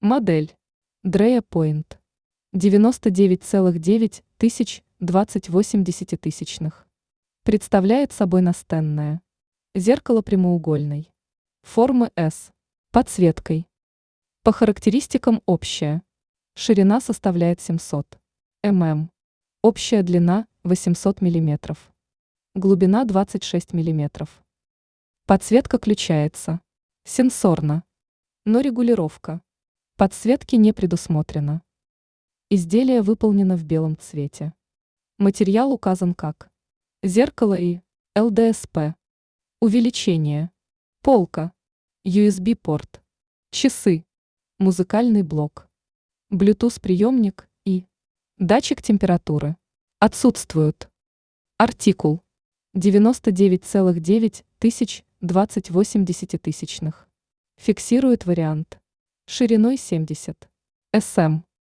Модель Dreya Point 99,9 тысяч 20 тысячных. Представляет собой настенное зеркало прямоугольной формы S подсветкой. По характеристикам общая ширина составляет 700 мм, общая длина 800 мм, глубина 26 мм. Подсветка включается сенсорно, но регулировка подсветки не предусмотрена. Изделие выполнено в белом цвете. Материал указан как зеркало и ЛДСП. Увеличение. Полка. USB-порт. Часы. Музыкальный блок. Bluetooth-приемник и датчик температуры. Отсутствуют. Артикул 99,9 тысяч 20 тысячных. Фиксирует вариант шириной 70 см.